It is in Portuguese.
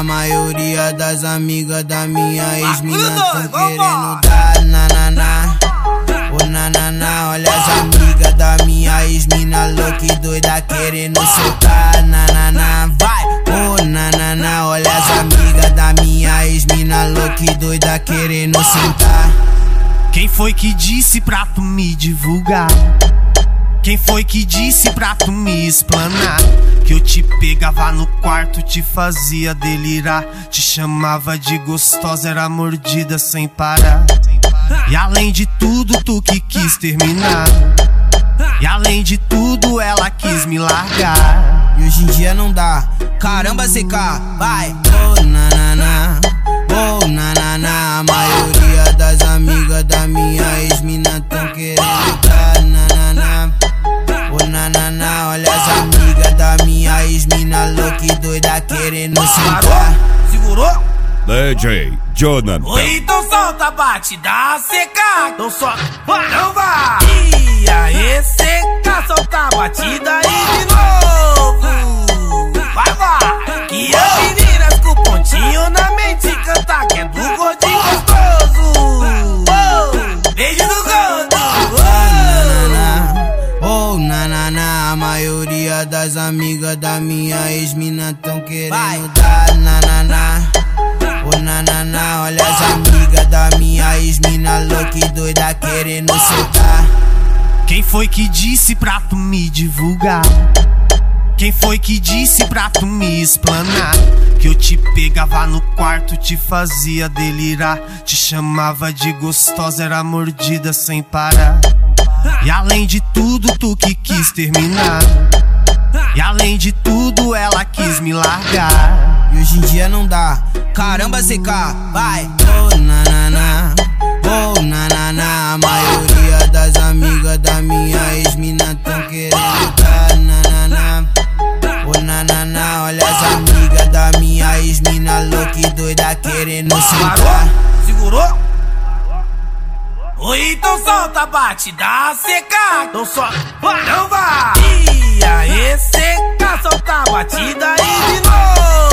A maioria das amigas da minha ex-mina tão querendo dar nananá. Ô nananá, olha as amigas da minha ex-mina louca e doida querendo soltar nananá. Vai! Ô nananá, olha as amigas da minha ex-mina louca e doida querendo sentar. Quem foi que disse pra tu me divulgar? Quem foi que disse pra tu me explanar? Que eu te pegava no quarto, te fazia delirar, te chamava de gostosa, era mordida sem parar. E além de tudo, tu que quis terminar. E além de tudo, ela quis me largar. E hoje em dia não dá. Caramba, CK, vai! Oh nananá, oh nananá. A maioria das amigas da minha ex-mina tão querendo dar nananá. Oh nananá, olha as amigas da minha ex-mina louca e doida querendo sentar. Segurou? DJ Jonathan. Oi, então solta a batida, CK. Então só não vai. E aí, CK, solta a batida aí de novo. Vai. Que as meninas com pontinho na mente canta que é do gordinho gostoso. Beijo do gordo. Oh nananá, a maioria das amigas da minha ex-mina tão querendo dar nananá. Oh nananá, olha as amigas da minha ex-mina louca e doida querendo soltar. Quem foi que disse pra tu me divulgar? Quem foi que disse pra tu me explanar? Que eu te pegava no quarto, te fazia delirar, te chamava de gostosa, era mordida sem parar. E além de tudo, tu que quis terminar. E além de tudo, ela quis me largar. E hoje em dia não dá. Caramba, CK, vai! Oh nananá, oh nananá. A maioria das amigas da minha ex-mina tão querendo dar nananá. Oh nananá, olha as amigas da minha ex-mina louca e doida querendo sentar. Segurou? Oi, então solta a batida, CK. Então só não vai. E aí, CK, solta a batida aí de novo.